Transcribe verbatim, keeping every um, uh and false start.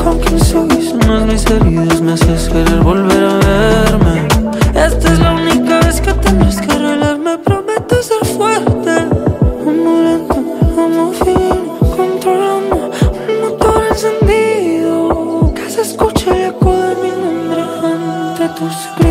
con quien soy, sanas mis heridas, me haces querer volver a verme. Esta es la única vez que tendrás que arreglarme, prometo ser fuerte. Amo lento, amo fino, controlando un motor encendido, que se escuche el eco de mi nombre ante tus gritos.